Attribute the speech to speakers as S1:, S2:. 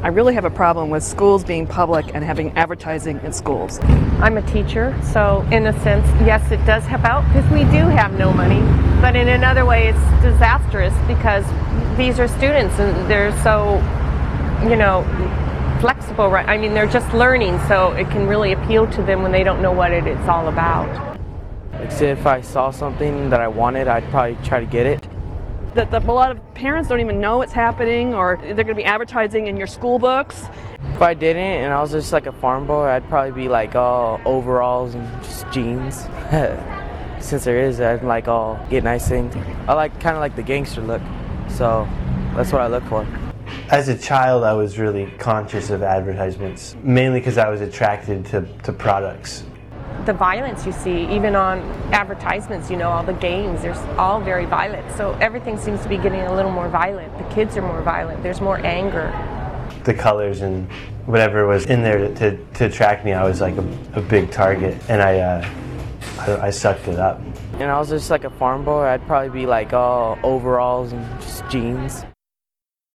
S1: I really have a problem with schools being public and having advertising in schools.
S2: I'm a teacher, so in a sense, yes, it does help out because we do have no money. But in another way, it's disastrous because these are students and they're so, flexible, right? I mean, they're just learning, so it can really appeal to them when they don't know what it's all about.
S3: Like, say if I saw something that I wanted, I'd probably try to get it.
S1: That a lot of parents don't even know it's happening, or they're going to be advertising in your school books.
S3: If I didn't and I was just like a farm boy, I'd probably be like all overalls and just jeans. Since there is, I'd like all get nice things. I like kind of like the gangster look, so that's what I look for.
S4: As a child, I was really conscious of advertisements, mainly because I was attracted to products.
S2: The violence you see, even on advertisements, all the games, there's all very violent. So everything seems to be getting a little more violent. The kids are more violent. There's more anger.
S4: The colors and whatever was in there to attract me, I was like a big target, and I sucked it up.
S3: And I was just like a farm boy, I'd probably be like all overalls and just jeans.